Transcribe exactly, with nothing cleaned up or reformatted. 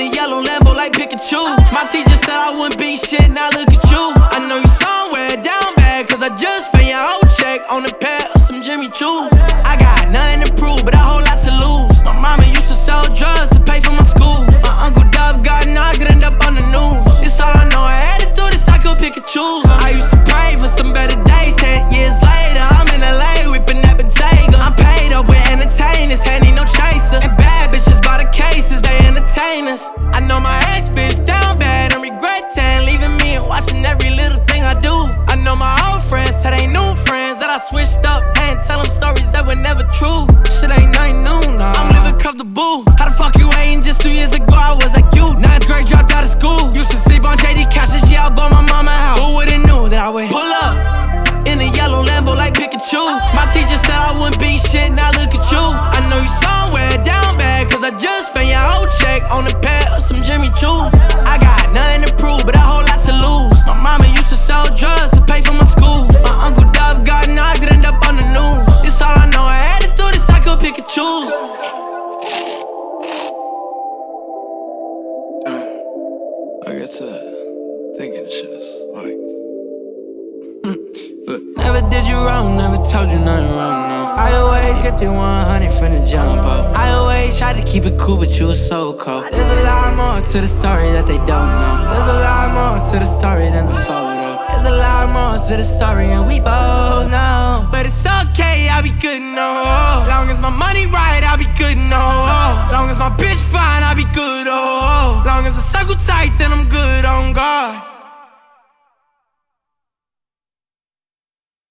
a yellow Lambo like Pikachu. My teacher said I wouldn't be shit, now look at you. I know you somewhere down bad, cause I just spent your whole check on a pair of some Jimmy Choo's. I got nothing to prove, but a whole lot to lose. My mama used to sell drugs to pay for my school. My Uncle Dub got knocked, ended up on the news. It's all I know, I had to do this, I could pick and choose. I used to pray for some better days. Ten years later, I'm in L A whipping that Bottega. I'm paid up with entertainers, ain't need no chaser. And bad bitches by the cases, they entertain us. I know my ex bitch down bad and regretting leaving me and watching every little thing I do. I know my old friends tell they new friends that I switched up and tell them stories that were never true. Shit ain't nothing new, nah. I'm living comfortable. How the fuck you hating? Just two years ago I was like you. Ninth grade, dropped out of school. Used to sleep on J D couches, yeah, I bought my mama house. Who would've knew that I would pull up in a yellow Lambo like Pikachu? My teacher said I wouldn't be shit, now look at you. I know you somewhere down bad, cause I just spent your whole check on a pair of some Jimmy Choo's. I got nothing to prove, but a whole lot to lose. My mama used to sell drugs to pay for my school. My Uncle Dub got knocked, ended up on the news. It's all I know, I had to do this, I could pick and choose. I get to thinking shit is like Never did you wrong, never told you nothing wrong, no. I always kept it one hundred from the jump up. I always tried to keep it cool, but you were so cold. There's a lot more to the story that they don't know. There's a lot more to the story than the photo. There's a lot more to the story and we both know. But it's okay, I'll be good, no. Long as my money right, I'll be good, no. Long as my bitch fine, I'll be good, oh. Long as the circle tight, then I'm good on God.